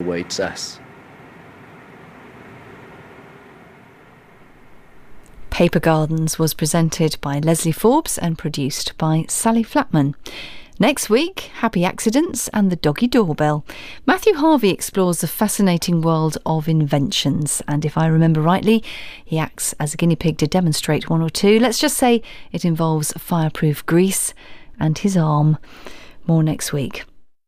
awaits us. Paper Gardens was presented by Leslie Forbes and produced by Sally Flatman. Next week, Happy Accidents and the Doggy Doorbell. Matthew Harvey explores the fascinating world of inventions, and if I remember rightly, he acts as a guinea pig to demonstrate one or two. Let's just say it involves fireproof grease and his arm. More next week.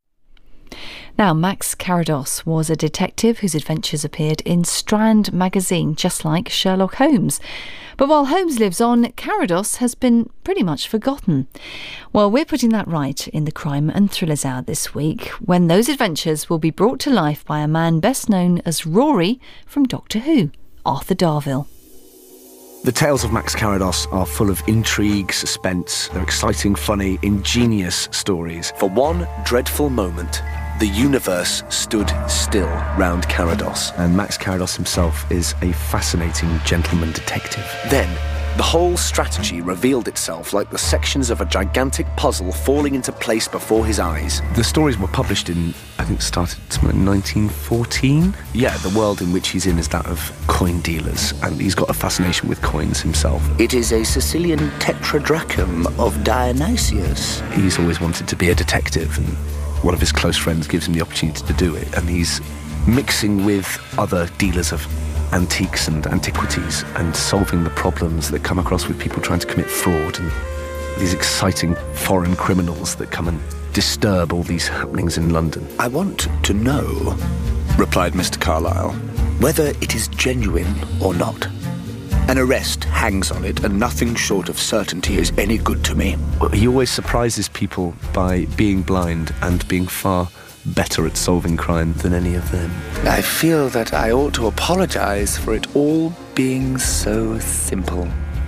Now, Max Carados was a detective whose adventures appeared in Strand magazine, just like Sherlock Holmes. But while Holmes lives on, Carados has been pretty much forgotten. Well, we're putting that right in the Crime and Thrillers Hour this week, when those adventures will be brought to life by a man best known as Rory from Doctor Who, Arthur Darvill. The tales of Max Carados are full of intrigue, suspense. They're exciting, funny, ingenious stories. For one dreadful moment, the universe stood still round Carados. And Max Carados himself is a fascinating gentleman detective. Then, the whole strategy revealed itself like the sections of a gigantic puzzle falling into place before his eyes. The stories were published in, I think, started in 1914. Yeah, the world in which he's in is that of coin dealers, and he's got a fascination with coins himself. It is a Sicilian tetradrachm of Dionysius. He's always wanted to be a detective, and one of his close friends gives him the opportunity to do it, and he's mixing with other dealers of antiques and antiquities and solving the problems that come across with people trying to commit fraud and these exciting foreign criminals that come and disturb all these happenings in London. I want to know, replied Mr. Carlyle, whether it is genuine or not. An arrest hangs on it, and nothing short of certainty is any good to me. He always surprises people by being blind and being far better at solving crime than any of them. I feel that I ought to apologize for it all being so simple.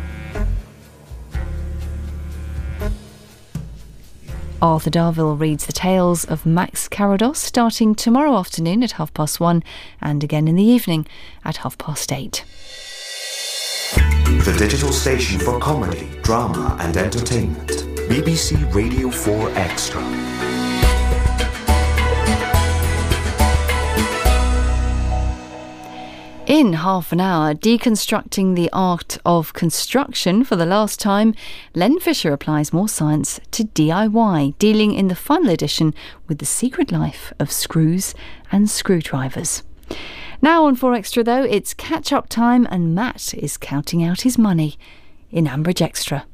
Arthur Darvill reads the tales of Max Carados starting tomorrow afternoon at 1:30 and again in the evening at 8:30. The digital station for comedy, drama and entertainment. BBC Radio 4 Extra. In half an hour, deconstructing the art of construction for the last time, Len Fisher applies more science to DIY, dealing in the final edition with the secret life of screws and screwdrivers. Now on 4 Extra though, it's catch-up time and Matt is counting out his money in Ambridge Extra.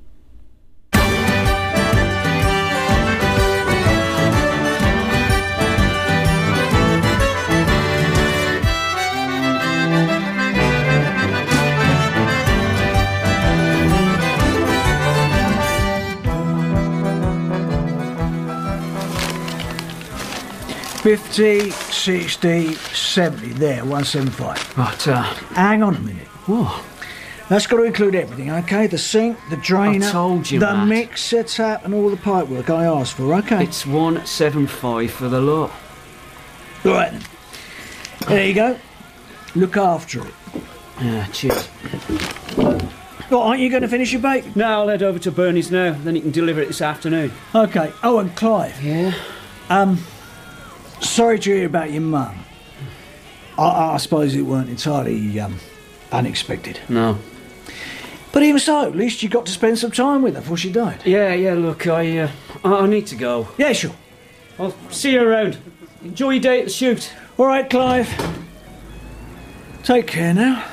$50, $60, $70, there, $175. Right, hang on a minute. What? That's got to include everything, okay? The sink, the drainer, I told you, the Matt. mixer tap and all the pipework I asked for, okay? It's $175 for the lot. Right then. There you go. Look after it. Yeah, cheers. Well, aren't you going to finish your bacon? No, I'll head over to Bernie's now, then he can deliver it this afternoon. Okay. Oh, and Clive. Yeah? Sorry to hear about your mum. I suppose it weren't entirely unexpected. No. But even so, at least you got to spend some time with her before she died. Yeah, look, I need to go. Yeah, sure. I'll see you around. Enjoy your day at the shoot. All right, Clive. Take care now.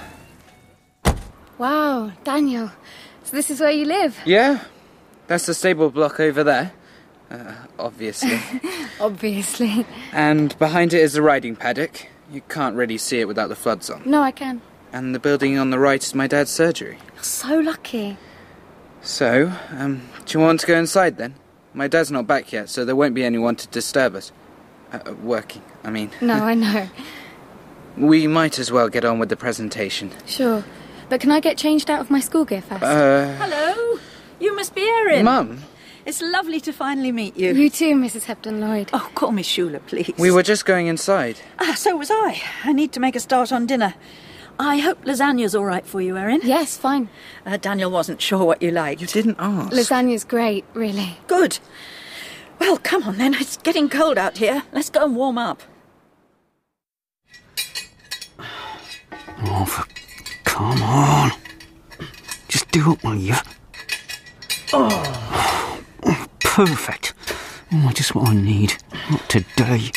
Wow, Daniel. So this is where you live? Yeah, that's the stable block over there. Obviously. Obviously. And behind it is the riding paddock. You can't really see it without the floods on. No, I can. And the building on the right is my dad's surgery. You're so lucky. So, do you want to go inside then? My dad's not back yet, so there won't be anyone to disturb us. Working, I mean. No, I know. We might as well get on with the presentation. Sure. But can I get changed out of my school gear first? Hello. You must be Erin. Mum. It's lovely to finally meet you. You too, Mrs. Hepton Lloyd. Oh, call me Shula, please. We were just going inside. So was I. I need to make a start on dinner. I hope lasagna's all right for you, Erin. Yes, fine. Daniel wasn't sure what you liked. You didn't ask. Lasagna's great, really. Good. Well, come on then. It's getting cold out here. Let's go and warm up. Oh, come on. Just do it, will you? Oh, perfect. Oh, just what I need. Not today.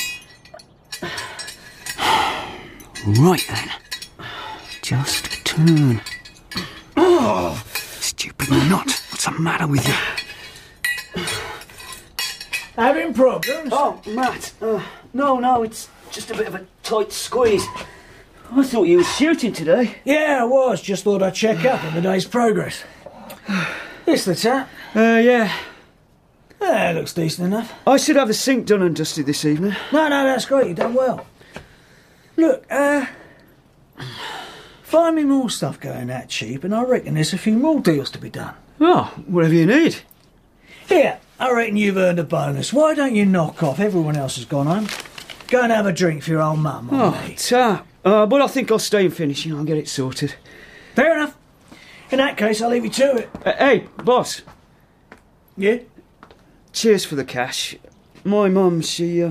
Right then. Just turn. Oh, stupid nut. What's the matter with you? Having problems? Oh, Matt. No, it's just a bit of a tight squeeze. I thought you were shooting today. Yeah, I was. Just thought I'd check up on the day's progress. This the tap? Yeah. Looks decent enough. I should have the sink done and dusted this evening. No, that's great. You've done well. Look, find me more stuff going that cheap, and I reckon there's a few more deals to be done. Oh, whatever you need. Here, I reckon you've earned a bonus. Why don't you knock off? Everyone else has gone home. Go and have a drink for your old mum. Tap. But I think I'll stay and finish. I'll get it sorted. Fair enough. In that case, I'll leave you to it. Hey, boss. Yeah? Cheers for the cash. My mum, she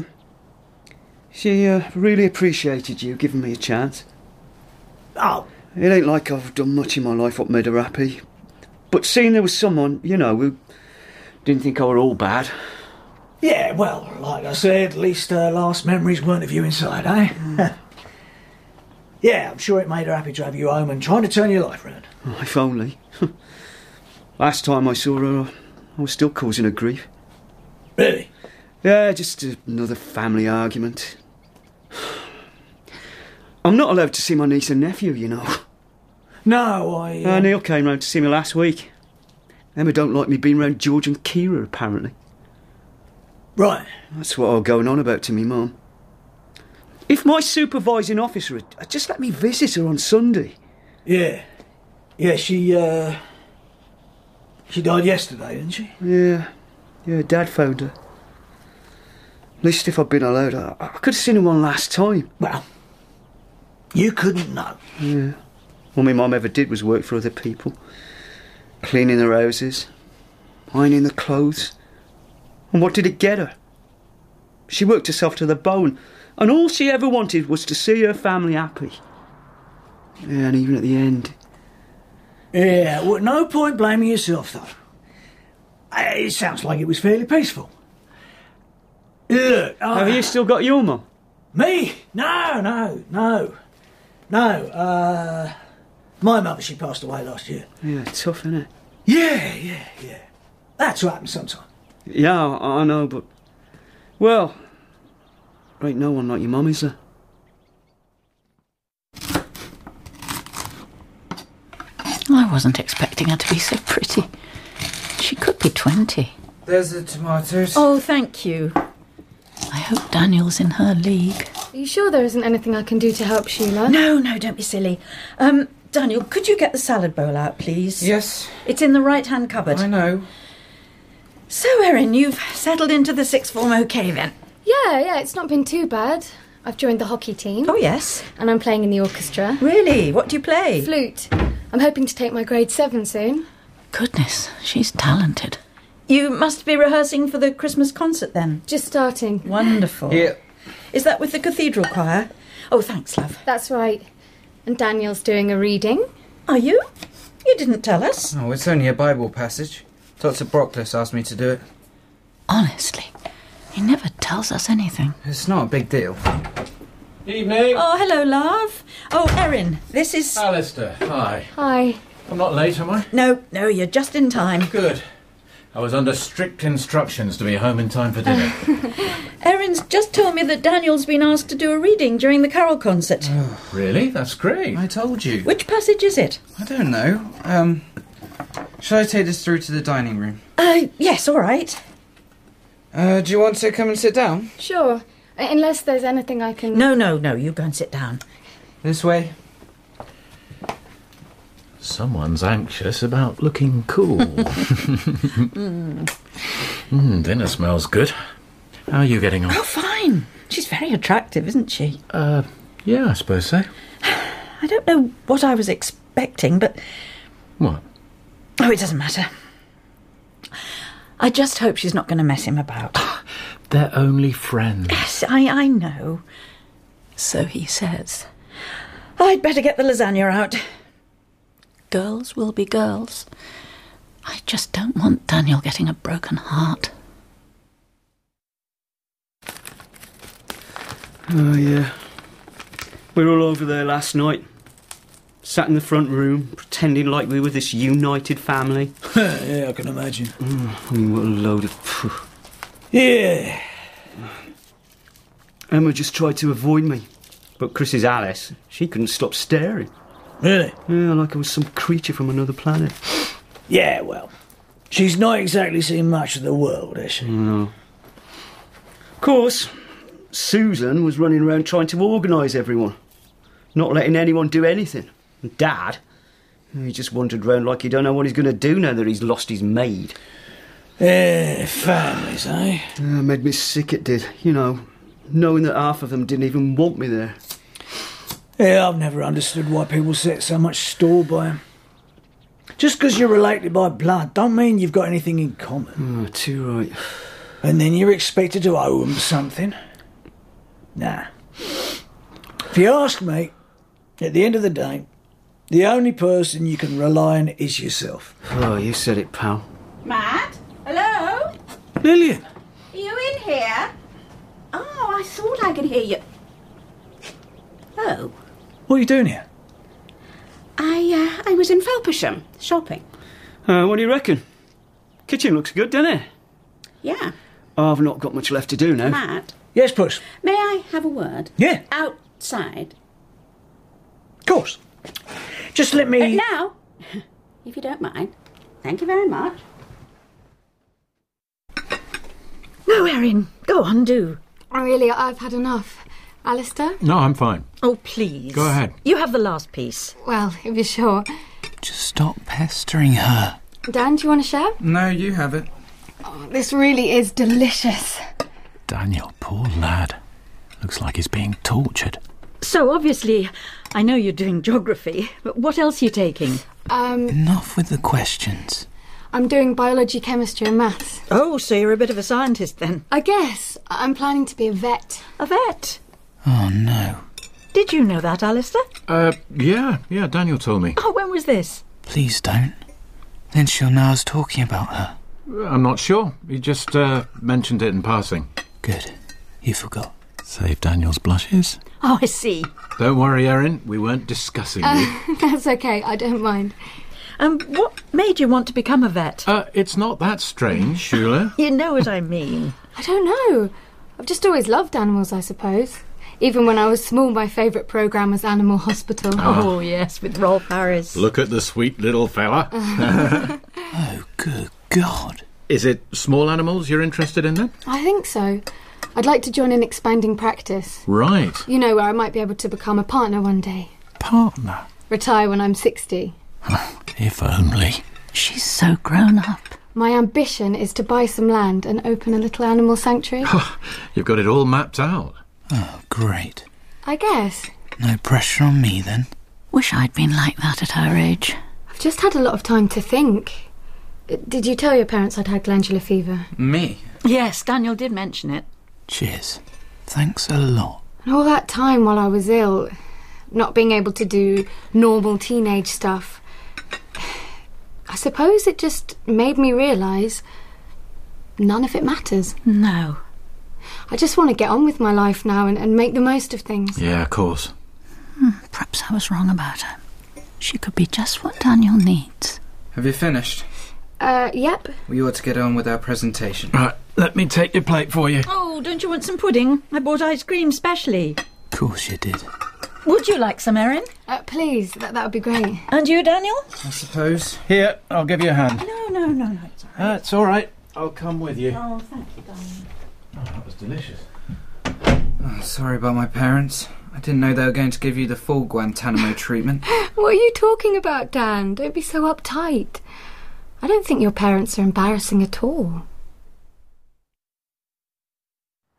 really appreciated you giving me a chance. Oh. It ain't like I've done much in my life what made her happy. But seeing there was someone, who didn't think I were all bad. Yeah, well, like I said, at least her last memories weren't of you inside, eh? Yeah, I'm sure it made her happy to have you home and trying to turn your life round. Oh, if only. Last time I saw her, I was still causing her grief. Really? Yeah, just another family argument. I'm not allowed to see my niece and nephew, No, Neil came round to see me last week. Emma don't like me being round George and Kira, apparently. Right. That's what I was going on about to me mum. If my supervising officer had just let me visit her on Sunday. Yeah. Yeah, she died yesterday, didn't she? Yeah, Dad phoned her. At least if I'd been allowed, I could have seen her one last time. Well, you couldn't know. Yeah. All my mum ever did was work for other people. Cleaning their houses, ironing the clothes. And what did it get her? She worked herself to the bone, and all she ever wanted was to see her family happy. Yeah, and even at the end... Yeah, well, no point blaming yourself, though. It sounds like it was fairly peaceful. Look, Have you still got your mum? Me? No. My mother, she passed away last year. Yeah, tough, isn't it? Yeah. That's what happens sometimes. Yeah, I know, but... Well, there ain't no one like your mum, is there? I wasn't expecting her to be so pretty. She could be 20. There's the tomatoes. Oh, thank you. I hope Daniel's in her league. Are you sure there isn't anything I can do to help, Sheila? No, don't be silly. Daniel, could you get the salad bowl out, please? Yes. It's in the right-hand cupboard. I know. So, Erin, you've settled into the sixth form okay, then? Yeah, it's not been too bad. I've joined the hockey team. Oh, yes. And I'm playing in the orchestra. Really? What do you play? Flute. I'm hoping to take my grade 7 soon. Goodness, she's talented. You must be rehearsing for the Christmas concert, then? Just starting. Wonderful. Yeah. Is that with the cathedral choir? Oh, thanks, love. That's right. And Daniel's doing a reading. Are you? You didn't tell us. Oh, it's only a Bible passage. Dr. Brockless asked me to do it. Honestly, he never tells us anything. It's not a big deal. Evening. Oh, hello, love. Oh, Erin, this is... Alistair, hi. Hi. I'm not late, am I? No, you're just in time. Good. I was under strict instructions to be home in time for dinner. Erin's just told me that Daniel's been asked to do a reading during the carol concert. Really? That's great. I told you. Which passage is it? I don't know. Shall I take this through to the dining room? Yes, all right. Do you want to come and sit down? Sure. Unless there's anything I can... No, you go and sit down. This way? Someone's anxious about looking cool. Dinner smells good. How are you getting on? Oh, fine. She's very attractive, isn't she? Yeah, I suppose so. I don't know what I was expecting, but... What? Oh, it doesn't matter. I just hope she's not going to mess him about. They're only friends. Yes, I know. So he says. I'd better get the lasagna out. Girls will be girls. I just don't want Daniel getting a broken heart. Oh, yeah. We were all over there last night. Sat in the front room, pretending like we were this united family. Yeah, I can imagine. I mean, what a load of... Yeah. Emma just tried to avoid me. But Chris's Alice, she couldn't stop staring. Really? Yeah, like I was some creature from another planet. Yeah, well, she's not exactly seen much of the world, has she? No. Of course, Susan was running around trying to organise everyone. Not letting anyone do anything. And Dad, he just wandered round like he don't know what he's going to do now that he's lost his maid. Families, eh? Made me sick, it did. You know, knowing that half of them didn't even want me there. Yeah, I've never understood why people set so much store by them. Just because you're related by blood don't mean you've got anything in common. Oh, too right. And then you're expected to owe them something. Nah. If you ask me, at the end of the day, the only person you can rely on is yourself. Oh, you said it, pal. Matt? Hello? Lillian? Are you in here? Oh, I thought I could hear you. Oh. What are you doing here? I was in Felpersham, shopping. What do you reckon? Kitchen looks good, doesn't it? Yeah. I've not got much left to do now. Matt? Yes, Puss? May I have a word? Yeah. Outside? Of course. Just let me... Now, if you don't mind. Thank you very much. No, Erin, go on, do. Really, I've had enough. Alistair? No, I'm fine. Oh, please. Go ahead. You have the last piece. Well, if you're sure. Just stop pestering her. Dan, do you want to share? No, you have it. Oh, this really is delicious. Daniel, poor lad. Looks like he's being tortured. So, obviously, I know you're doing geography, but what else are you taking? Enough with the questions. I'm doing biology, chemistry and maths. Oh, so you're a bit of a scientist then? I guess. I'm planning to be a vet. A vet? Oh, no. Did you know that, Alistair? Yeah, Daniel told me. Oh, when was this? Please don't. Then she'll know I was talking about her. I'm not sure. He just mentioned it in passing. Good. You forgot. Save Daniel's blushes. Oh, I see. Don't worry, Erin. We weren't discussing you. That's okay. I don't mind. What made you want to become a vet? It's not that strange, Shula. You know what I mean. I don't know. I've just always loved animals, I suppose. Even when I was small, my favourite programme was Animal Hospital. Oh, yes, with Rolf Harris. Look at the sweet little fella. Oh, good God. Is it small animals you're interested in then? I think so. I'd like to join an expanding practice. Right. You know, where I might be able to become a partner one day. Partner? Retire when I'm 60. If only. She's so grown up. My ambition is to buy some land and open a little animal sanctuary. You've got it all mapped out. Oh, great. I guess. No pressure on me, then. Wish I'd been like that at her age. I've just had a lot of time to think. Did you tell your parents I'd had glandular fever? Me? Yes, Daniel did mention it. Cheers. Thanks a lot. And all that time while I was ill, not being able to do normal teenage stuff, I suppose it just made me realise none of it matters. No. I just want to get on with my life now and make the most of things. Yeah, of course. Perhaps I was wrong about her. She could be just what Daniel needs. Have you finished? Yep. We ought to get on with our presentation. Right, let me take your plate for you. Oh, don't you want some pudding? I bought ice cream specially. Of course you did. Would you like some, Erin? Please, that would be great. And you, Daniel? I suppose. Here, I'll give you a hand. No, it's all right. It's all right. I'll come with you. Oh, thank you, darling. Oh, that was delicious. Oh, sorry about my parents. I didn't know they were going to give you the full Guantanamo treatment. What are you talking about, Dan? Don't be so uptight. I don't think your parents are embarrassing at all.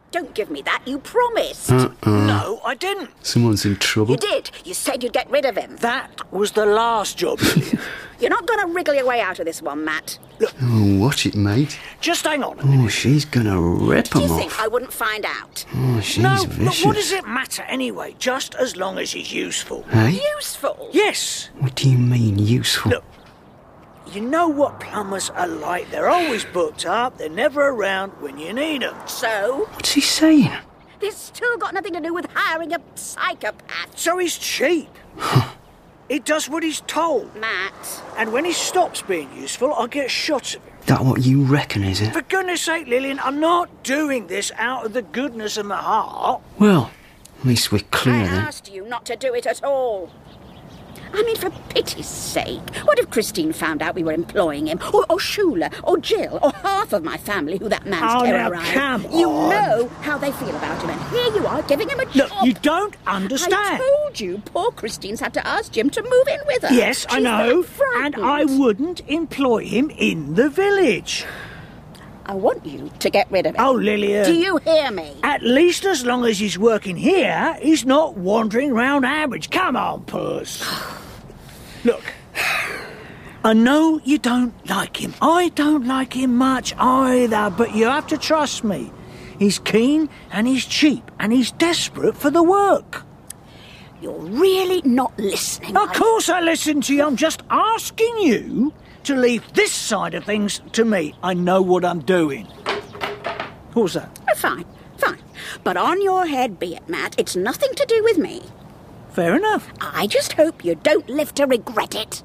Don't give me that. You promised. No, I didn't. Someone's in trouble. You did. You said you'd get rid of him. That was the last job, Lillian. You're not going to wriggle your way out of this one, Matt. Oh, watch it, mate. Just hang on. Oh, she's gonna rip Do him you off. think I wouldn't find out? Oh, she's No, vicious. look, what does it matter anyway? Just as long as he's useful. Hey? Useful? Yes. What do you mean, useful? Look, you know what plumbers are like. They're always booked up. They're never around when you need them. So? What's he saying? This still got nothing to do with hiring a psychopath. So he's cheap. He does what he's told. Matt. And when he stops being useful, I get shots of him. That what you reckon, is it? For goodness sake, Lillian, I'm not doing this out of the goodness of my heart. Well, at least we're clear I then. asked you not to do it at all. I mean, for pity's sake, what if Christine found out we were employing him? Or Shula, or Jill, or half of my family who that man's Oh, now, terrorised? come You on. know how they feel about him, and here you are giving him a job. Look, you don't understand. I told you poor Christine's had to ask Jim to move in with her. Yes, I She's know. that frightened. And I wouldn't employ him in the village. I want you to get rid of him. Oh, Lillian. Do you hear me? At least as long as he's working here, he's not wandering round Ambridge. Come on, Puss. Look, I know you don't like him. I don't like him much either, but you have to trust me. He's keen and he's cheap and he's desperate for the work. You're really not listening. Of course I listen to you. I'm just asking you to leave this side of things to me. I know what I'm doing. What was that? Oh, fine. But on your head be it, Matt. It's nothing to do with me. Fair enough. I just hope you don't live to regret it.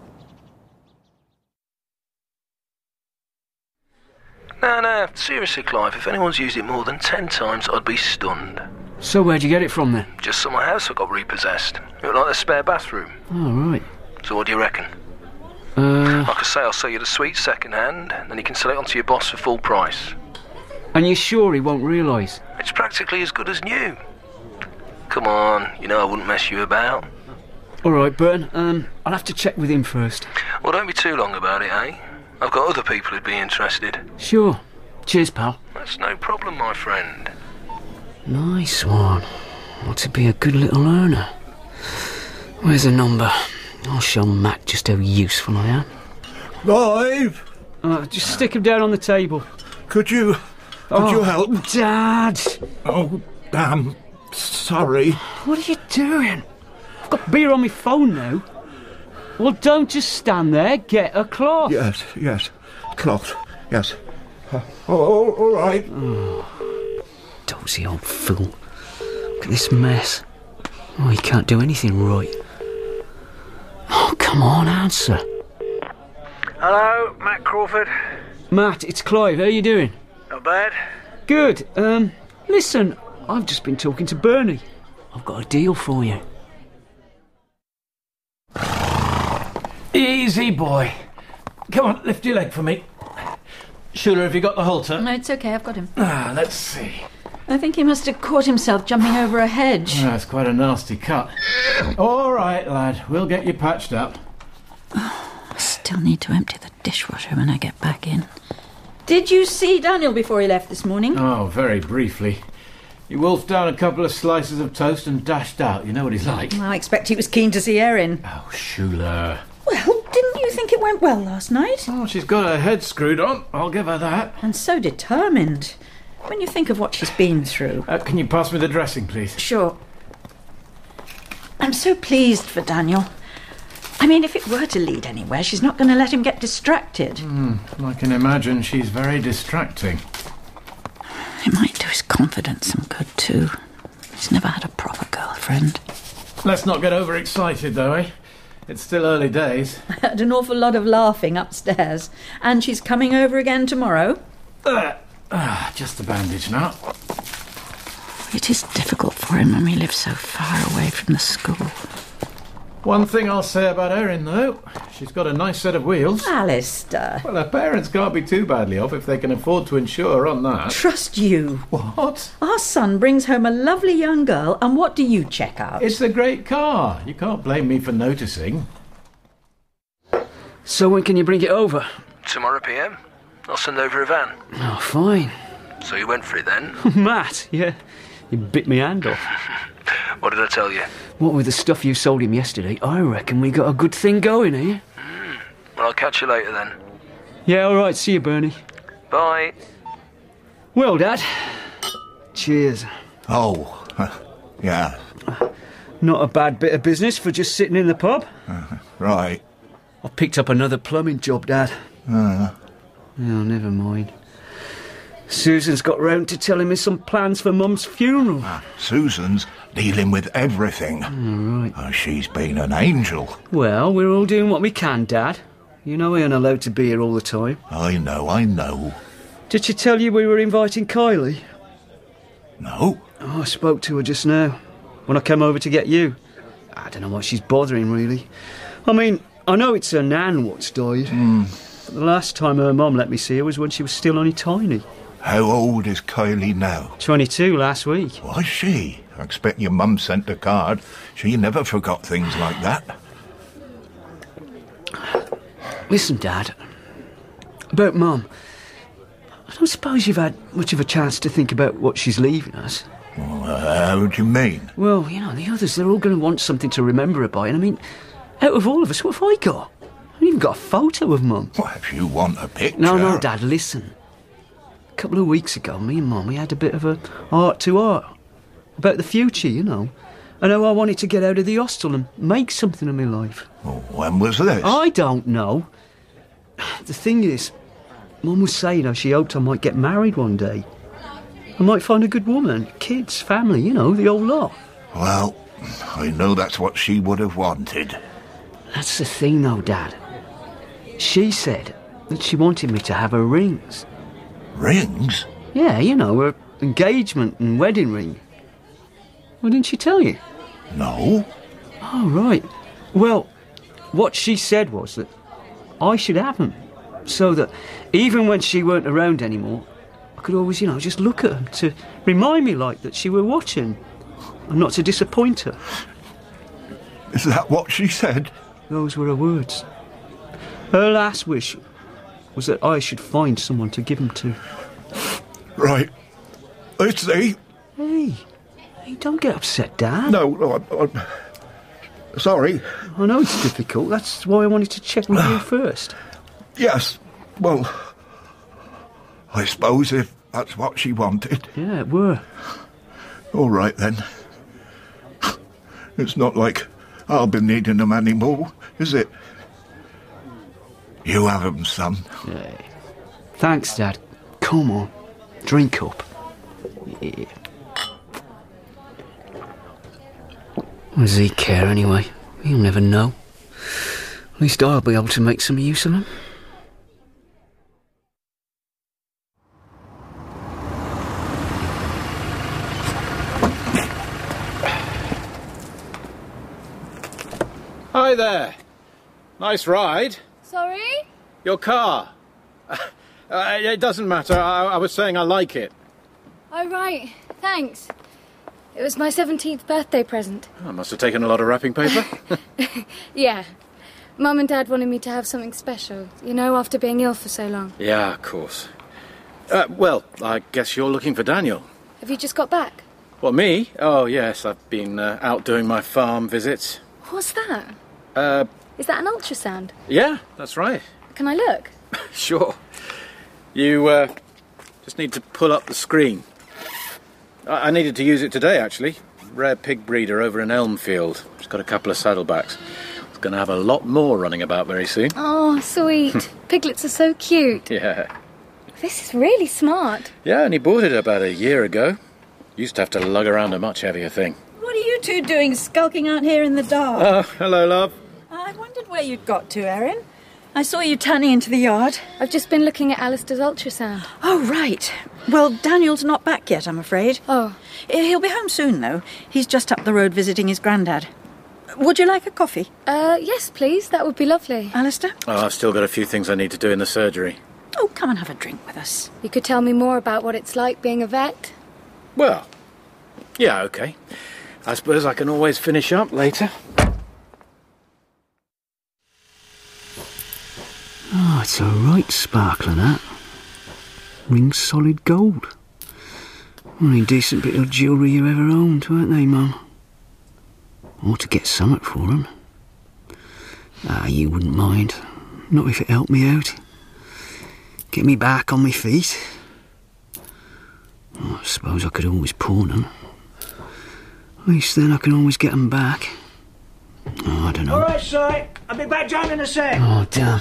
No, seriously, Clive, if anyone's used it more than 10 times, I'd be stunned. So where'd you get it from then? Just saw my house that got repossessed. It looked like a spare bathroom. Oh, right. So what do you reckon? Like I say, I'll sell you the suite second-hand, then you can sell it on to your boss for full price. And you're sure he won't realise? It's practically as good as new. Come on, you know I wouldn't mess you about. All right, Burton. I'll have to check with him first. Well, don't be too long about it, eh? I've got other people who'd be interested. Sure. Cheers, pal. That's no problem, my friend. Nice one. Ought to be a good little earner. Where's the number? I'll show Matt just how useful I am. Clive! Just stick him down on the table. Could you help? Dad! Oh, damn. Sorry. What are you doing? I've got beer on my phone now. Well, don't just stand there. Get a cloth. Yes. Cloth. Yes. All right. Dozy old fool. Look at this mess. Oh, he can't do anything right. Oh, come on, answer. Hello, Matt Crawford. Matt, it's Clive. How you doing? Not bad. Good. Listen, I've just been talking to Bernie. I've got a deal for you. Easy, boy. Come on, lift your leg for me. Shula, have you got the halter? No, it's okay, I've got him. Let's see. I think he must have caught himself jumping over a hedge. That's quite a nasty cut. All right, lad, we'll get you patched up. I still need to empty the dishwasher when I get back in. Did you see Daniel before he left this morning? Oh, very briefly. He wolfed down a couple of slices of toast and dashed out. You know what he's like. I expect he was keen to see Erin. Oh, Shula. Well, didn't you think it went well last night? Oh, she's got her head screwed on. I'll give her that. And so determined. When you think of what she's been through. Can you pass me the dressing, please? Sure. I'm so pleased for Daniel. I mean, if it were to lead anywhere, she's not going to let him get distracted. I can imagine she's very distracting. It might do his confidence some good, too. He's never had a proper girlfriend. Let's not get overexcited, though, eh? It's still early days. I had an awful lot of laughing upstairs. And she's coming over again tomorrow. Just a bandage now. It is difficult for him when we live so far away from the school. One thing I'll say about Erin, though, she's got a nice set of wheels. Alistair. Well, her parents can't be too badly off if they can afford to insure her on that. Trust you. What? Our son brings home a lovely young girl, and what do you check out? It's a great car. You can't blame me for noticing. So when can you bring it over? Tomorrow PM. I'll send over a van. Oh, fine. So you went for it then? Matt, yeah. He bit me hand off. What did I tell you? What with the stuff you sold him yesterday, I reckon we got a good thing going here. Well, I'll catch you later then. Yeah, all right. See you, Bernie. Bye. Well, Dad. Cheers. Oh, yeah. Not a bad bit of business for just sitting in the pub. Right. I picked up another plumbing job, Dad. Oh, never mind. Susan's got round to telling me some plans for Mum's funeral. Susan's dealing with everything. Right. She's been an angel. Well, we're all doing what we can, Dad. You know we aren't allowed to be here all the time. I know. Did she tell you we were inviting Kylie? No. Oh, I spoke to her just now, when I came over to get you. I don't know what she's bothering, really. I mean, I know it's her nan what's died. But the last time her mum let me see her was when she was still only tiny. How old is Kylie now? 22 last week. Was she? I expect your mum sent a card. She never forgot things like that. Listen, Dad. About Mum. I don't suppose you've had much of a chance to think about what she's leaving us. How do you mean? Well, you know, the others, they're all going to want something to remember her by. And I mean, out of all of us, what have I got? I haven't even got a photo of Mum. Well, if you want a picture... No, Dad, listen. A couple of weeks ago, me and Mum, we had a bit of a heart-to-heart about the future, you know. And how I wanted to get out of the hostel and make something of my life. Well, when was this? I don't know. The thing is, Mum was saying how she hoped I might get married one day. I might find a good woman, kids, family, you know, the old lot. Well, I know that's what she would have wanted. That's the thing, though, Dad. She said that she wanted me to have her rings. Rings? Yeah, you know, her engagement and wedding ring. Well, didn't she tell you? No. Oh, right. Well, what she said was that I should have them, so that even when she weren't around anymore, I could always, you know, just look at them to remind me, like, that she were watching, and not to disappoint her. Is that what she said? Those were her words. Her last wish was that I should find someone to give them to. Right. Let's see. Hey, don't get upset, Dad. No, I'm sorry. I know it's difficult. That's why I wanted to check with you first. Yes. Well, I suppose if that's what she wanted. Yeah, it were. All right, then. It's not like I'll be needing them anymore, is it? You have them, son. Yeah. Thanks, Dad. Come on. Drink up. Yeah. What does he care anyway? He'll never know. At least I'll be able to make some use of him. Hi there. Nice ride. Sorry? Your car. It doesn't matter. I was saying I like it. Oh, right. Thanks. It was my 17th birthday present. I must have taken a lot of wrapping paper. Yeah. Mum and Dad wanted me to have something special, you know, after being ill for so long. Yeah, of course. Well, I guess you're looking for Daniel. Have you just got back? What, me? Oh, yes, I've been out doing my farm visits. What's that? Is that an ultrasound? Yeah, that's right. Can I look? Sure. You just need to pull up the screen. I needed to use it today, actually. Rare pig breeder over in Elmfield. It's got a couple of saddlebacks. It's going to have a lot more running about very soon. Oh, sweet. Piglets are so cute. Yeah. This is really smart. Yeah, and he bought it about a year ago. Used to have to lug around a much heavier thing. What are you two doing, skulking out here in the dark? Oh, hello, love. I wondered where you'd got to, Erin. I saw you turning into the yard. I've just been looking at Alistair's ultrasound. Oh, right. Well, Daniel's not back yet, I'm afraid. Oh. He'll be home soon, though. He's just up the road visiting his granddad. Would you like a coffee? Yes, please. That would be lovely. Alistair? Oh, I've still got a few things I need to do in the surgery. Oh, come and have a drink with us. You could tell me more about what it's like being a vet? Well, yeah, OK. I suppose I can always finish up later. Oh, it's a right sparkler, that. Ring's solid gold. Only decent bit of jewellery you ever owned, weren't they, Mum? Ought to get something for 'em. You wouldn't mind. Not if it helped me out. Get me back on my feet. I suppose I could always pawn 'em. At least then I can always get 'em back. I don't know. All right, Si. I'll be back down in a sec. Oh, damn.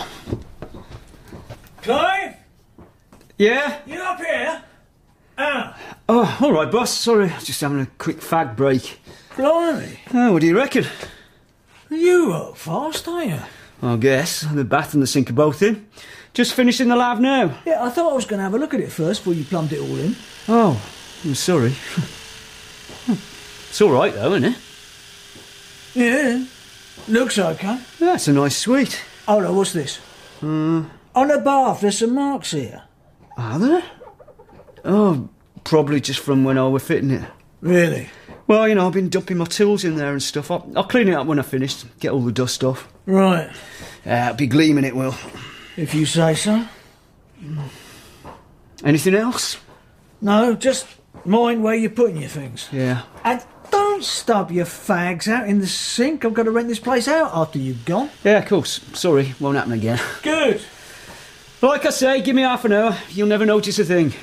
Clive? Yeah? You up here? Oh, all right, boss. Sorry, just having a quick fag break. Blimey. Oh, what do you reckon? You up fast, aren't you? I guess. The bath and the sink are both in. Just finishing the lav now. Yeah, I thought I was going to have a look at it first before you plumbed it all in. Oh, I'm sorry. It's all right, though, isn't it? Yeah. Looks okay. That's a nice suite. Hold on, what's this? On the bath, there's some marks here. Are there? Oh, probably just from when I was fitting it. Really? Well, you know, I've been dumping my tools in there and stuff. I'll clean it up when I finish, get all the dust off. Right. It'll be gleaming, it will. If you say so. Anything else? No, just mind where you're putting your things. Yeah. And don't stub your fags out in the sink. I've got to rent this place out after you've gone. Yeah, of course. Sorry, won't happen again. Good. Like I say, give me half an hour. You'll never notice a thing.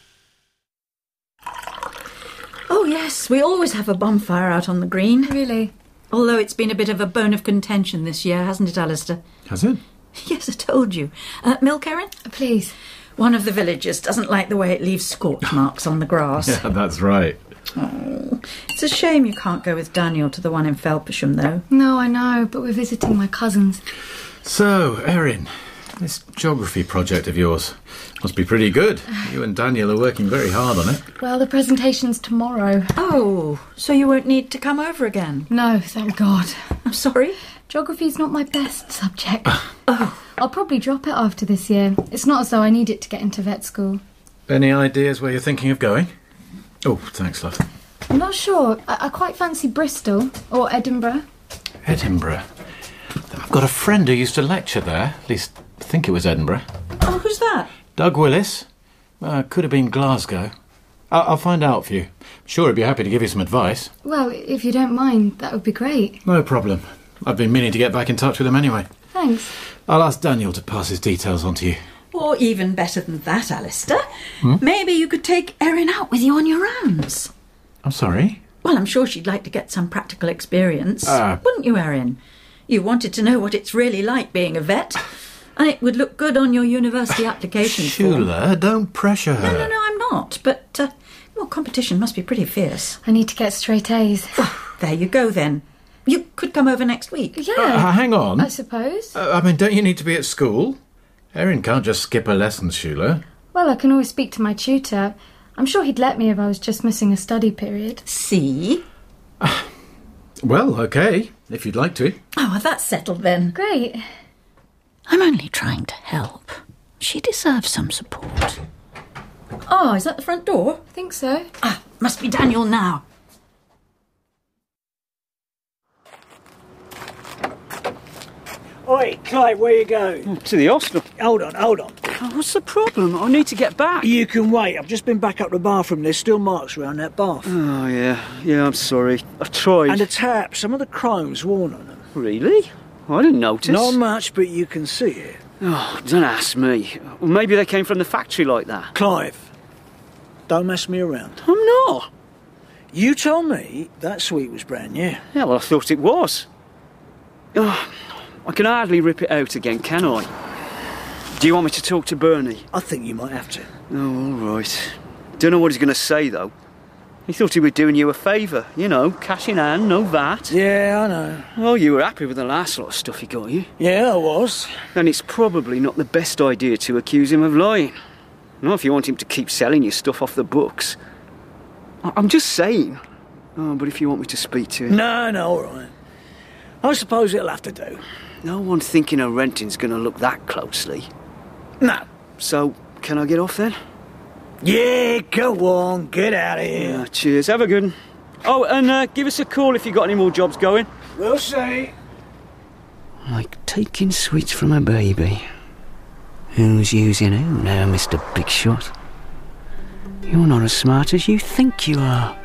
Oh, yes, we always have a bonfire out on the green. Really? Although it's been a bit of a bone of contention this year, hasn't it, Alistair? Has it? Yes, I told you. Milk, Erin? Please. One of the villagers doesn't like the way it leaves scorch marks on the grass. Yeah, that's right. Oh, it's a shame you can't go with Daniel to the one in Felpersham, though. No, I know, but we're visiting my cousins. So, Erin, this geography project of yours must be pretty good. You and Daniel are working very hard on it. Well, the presentation's tomorrow. Oh, so you won't need to come over again? No, thank God. I'm sorry? Geography's not my best subject. I'll probably drop it after this year. It's not as though I need it to get into vet school. Any ideas where you're thinking of going? Oh, thanks, love. I'm not sure. I quite fancy Bristol or Edinburgh. Edinburgh? I've got a friend who used to lecture there. At least, I think it was Edinburgh. Oh, who's that? Doug Willis. Could have been Glasgow. I'll find out for you. I'm sure he'd be happy to give you some advice. Well, if you don't mind, that would be great. No problem. I've been meaning to get back in touch with him anyway. Thanks. I'll ask Daniel to pass his details on to you. Or even better than that, Alistair. Maybe you could take Erin out with you on your rounds. I'm sorry? Well, I'm sure she'd like to get some practical experience. Wouldn't you, Erin? You wanted to know what it's really like being a vet. And it would look good on your university application form. Shula, don't pressure her. No, I'm not. But, well, competition must be pretty fierce. I need to get straight A's. There you go, then. You could come over next week. Yeah. Hang on. I suppose. Don't you need to be at school? Erin can't just skip her lessons, Shula. Well, I can always speak to my tutor. I'm sure he'd let me if I was just missing a study period. See? Well, OK, if you'd like to. Oh, well, that's settled then. Great. I'm only trying to help. She deserves some support. Oh, is that the front door? I think so. Must be Daniel now. Oi, Clive, where you going? To the hostel. Hold on. Oh, what's the problem? I need to get back. You can wait. I've just been back up the bathroom. There's still marks around that bath. Oh, yeah. Yeah, I'm sorry. I've tried. And the tap, some of the chrome's worn on them. Really? I didn't notice. Not much, but you can see it. Oh, don't ask me. Well, maybe they came from the factory like that. Clive, don't mess me around. I'm not. You told me that suite was brand new. Yeah, well, I thought it was. Oh, I can hardly rip it out again, can I? Do you want me to talk to Bernie? I think you might have to. Oh, all right. Don't know what he's going to say, though. He thought he was doing you a favour. You know, cash in hand, no VAT. Yeah, I know. Well, you were happy with the last lot of stuff he got you. Yeah, I was. And it's probably not the best idea to accuse him of lying. Not if you want him to keep selling you stuff off the books. I'm just saying. Oh, but if you want me to speak to him... No, all right. I suppose it'll have to do. No one thinking of renting's going to look that closely. No. So, can I get off then? Yeah, go on, get out of here. Yeah, cheers, have a good one. Oh, and give us a call if you got any more jobs going. We'll see. Like taking sweets from a baby. Who's using who now, Mr. Big Shot? You're not as smart as you think you are.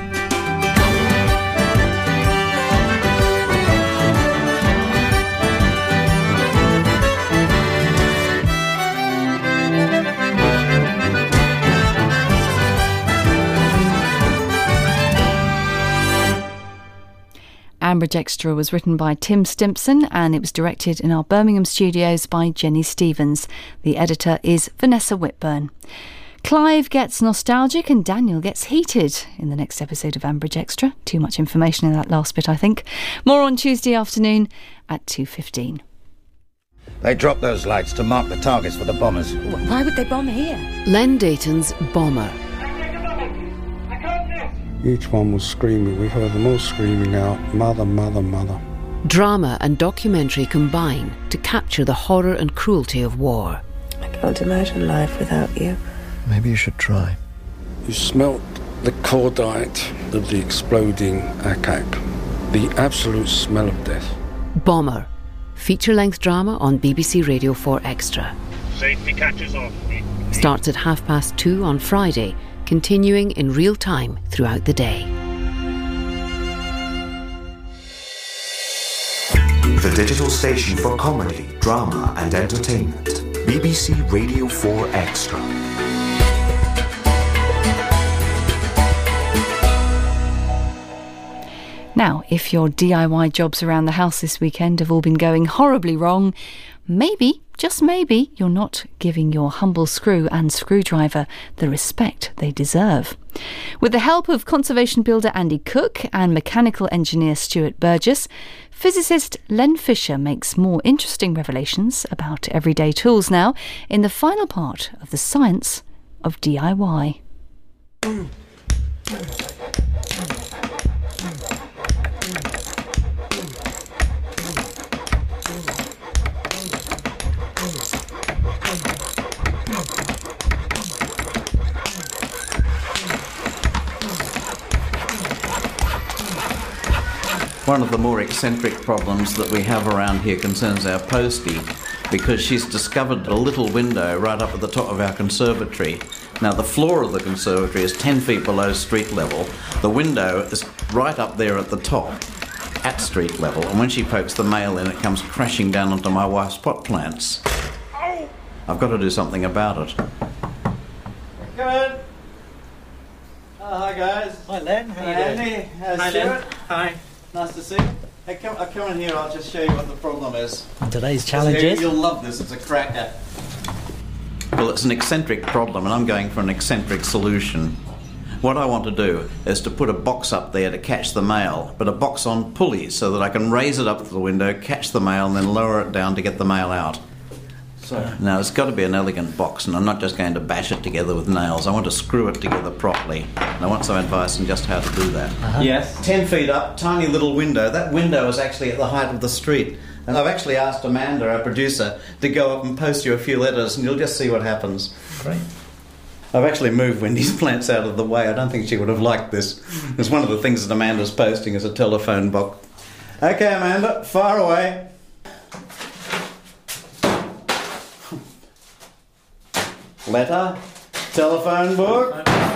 Ambridge Extra was written by Tim Stimpson and it was directed in our Birmingham studios by Jenny Stevens. The editor is Vanessa Whitburn. Clive gets nostalgic and Daniel gets heated in the next episode of Ambridge Extra. Too much information in that last bit, I think. More on Tuesday afternoon at 2:15. They dropped those lights to mark the targets for the bombers. Why would they bomb here? Len Dayton's Bomber. Each one was screaming. We heard them all screaming out, "Mother, mother, mother." Drama and documentary combine to capture the horror and cruelty of war. I can't imagine life without you. Maybe you should try. You smelt the cordite of the exploding ack-ack. The absolute smell of death. Bomber. Feature-length drama on BBC Radio 4 Extra. Safety catches off. Starts at 2:30 on Friday, continuing in real time throughout the day. The digital station for comedy, drama and entertainment. BBC Radio 4 Extra. Now, if your DIY jobs around the house this weekend have all been going horribly wrong, maybe, just maybe, you're not giving your humble screw and screwdriver the respect they deserve. With the help of conservation builder Andy Cook and mechanical engineer Stuart Burgess, physicist Len Fisher makes more interesting revelations about everyday tools now in the final part of The Science of DIY. One of the more eccentric problems that we have around here concerns our postie, because she's discovered a little window right up at the top of our conservatory. Now, the floor of the conservatory is 10 feet below street level. The window is right up there at the top, at street level, and when she pokes the mail in, it comes crashing down onto my wife's pot plants. I've got to do something about it. Come in. Oh, hi, guys. Hi, Len. How Hi, you doing? Andy. Hi, Stuart. Len. Hi. Nice to see you. Hey, come in here, I'll just show you what the problem is. Today's challenge is? You'll love this, it's a cracker. Well, it's an eccentric problem, and I'm going for an eccentric solution. What I want to do is to put a box up there to catch the mail, but a box on pulleys so that I can raise it up to the window, catch the mail, and then lower it down to get the mail out. Now, it's got to be an elegant box, and I'm not just going to bash it together with nails. I want to screw it together properly. And I want some advice on just how to do that. Yes. 10 feet up, tiny little window. That window is actually at the height of the street. And I've actually asked Amanda, our producer, to go up and post you a few letters, and you'll just see what happens. Great. I've actually moved Wendy's plants out of the way. I don't think she would have liked this. It's one of the things that Amanda's posting is a telephone box. Okay, Amanda, fire away. Letter, telephone book.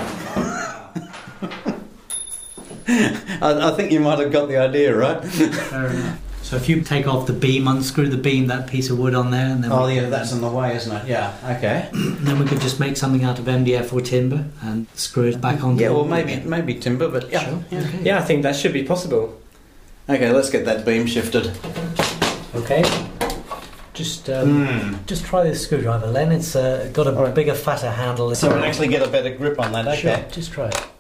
I think you might have got the idea, right? Fair enough. So if you take off the beam, unscrew the beam, that piece of wood on there, and then... Oh, yeah, that's in the way, isn't it? Yeah, okay. Then we could just make something out of MDF or timber and screw it back onto... Yeah, well, maybe timber, but yeah. Sure. Yeah. Okay. Yeah, I think that should be possible. Okay, let's get that beam shifted. Okay. Just try this screwdriver, Len. It's got a bigger, fatter handle. So we'll actually get a better grip on that, okay. Sure, just try it.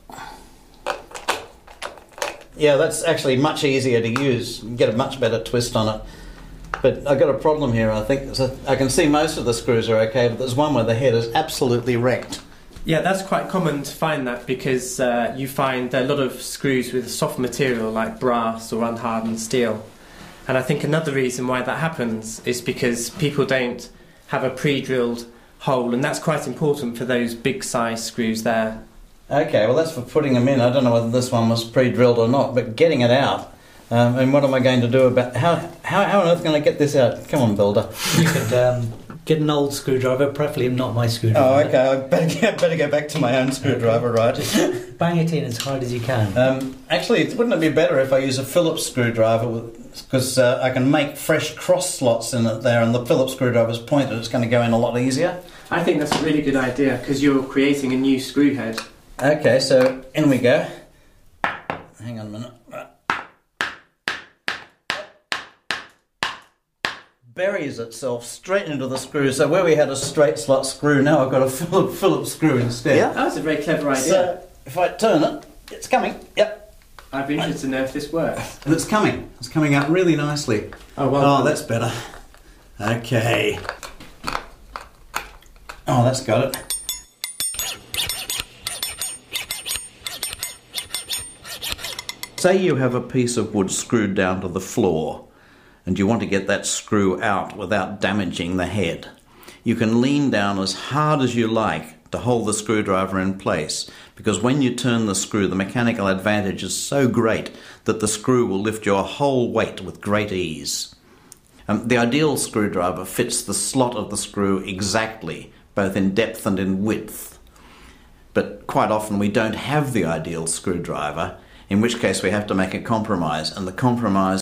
Yeah, that's actually much easier to use. You can get a much better twist on it. But I've got a problem here, I think. So I can see most of the screws are okay, but there's one where the head is absolutely wrecked. Yeah, that's quite common to find that because you find a lot of screws with soft material like brass or unhardened steel. And I think another reason why that happens is because people don't have a pre-drilled hole, and that's quite important for those big size screws there. Okay, well that's for putting them in. I don't know whether this one was pre-drilled or not, but getting it out, and what am I going to do about... How on earth can I get this out? Come on, builder. You could Get an old screwdriver, preferably not my Oh, screwdriver. okay. I better go back to my own screwdriver, right? Just bang it in as hard as you can. Actually, wouldn't it be better if I use a Phillips screwdriver? Because I can make fresh cross slots in it there, and the Phillips screwdriver's pointed. It's going to go in a lot easier. I think that's a really good idea because you're creating a new screw head. Okay, so in we go. Hang on a minute. Buries itself straight into the screw. So where we had a straight slot screw, now I've got a Phillips screw instead. Yeah, that was a very clever idea. So if I turn it, it's coming. Yep. I'd be interested to know if this works. And it's coming. It's coming out really nicely. Oh, well done. That's better. Okay. Oh, that's got it. Say you have a piece of wood screwed down to the floor and you want to get that screw out without damaging the head. You can lean down as hard as you like to hold the screwdriver in place, because when you turn the screw, the mechanical advantage is so great that the screw will lift your whole weight with great ease. The ideal screwdriver fits the slot of the screw exactly, both in depth and in width. But quite often we don't have the ideal screwdriver, in which case we have to make a compromise, and the compromise